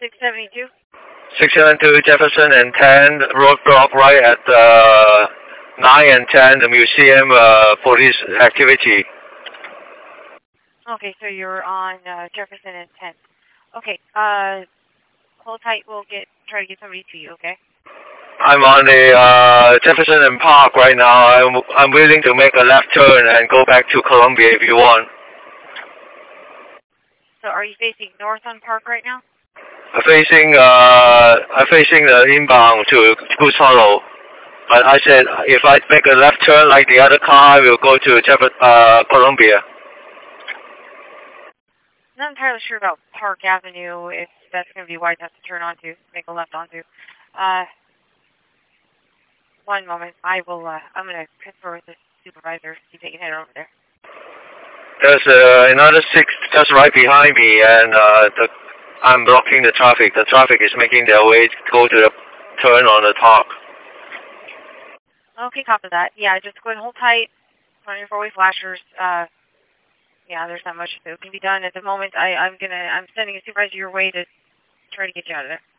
672. 672 Jefferson and 10 roadblock right at 9 and 10, the museum police activity. Okay, so you're on Jefferson and 10. Okay, hold tight. We'll try to get somebody to you, okay? I'm on the Jefferson and Park right now. I'm willing to make a left turn and go back to Columbia if you want. So are you facing north on Park right now? I'm facing the inbound to Goose Hollow. But I said if I make a left turn like the other car, I will go to Columbia. I'm not entirely sure about Park Avenue, if that's going to be wide enough to turn onto, make a left onto. One moment. I'm going to confer with the supervisor, see if they can head over there. There's another 6 just right behind me, and I'm blocking the traffic. The traffic is making their way to go to the turn on the Park. Okay, copy that. Yeah, just go ahead and hold tight. Run your four-way flashers. Yeah, there's not much that can be done at the moment. I'm sending a supervisor your way to try to get you out of there.